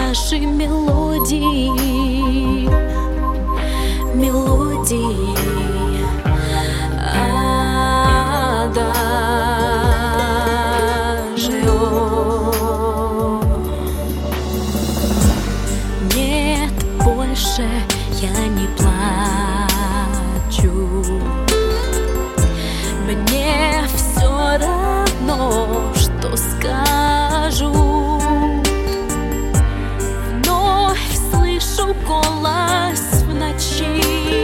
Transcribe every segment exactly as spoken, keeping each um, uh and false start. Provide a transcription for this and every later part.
наши мелодии, мелодии. Нет, больше я не плачу. Мне все равно, что скажу. Вновь слышу голос в ночи.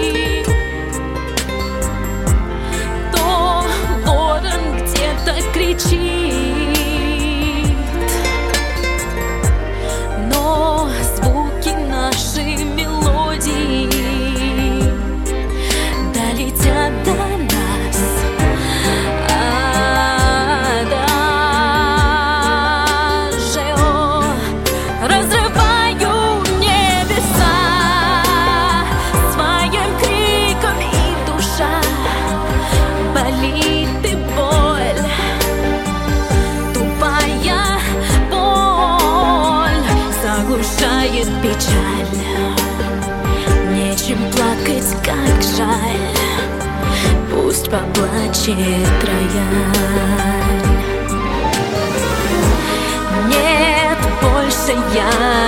То ворон где-то кричит, но звуки нашей мелодии долетят до нас. Заглушает печаль, нечем плакать, как жаль. Пусть поплачет рояль. Нет, больше я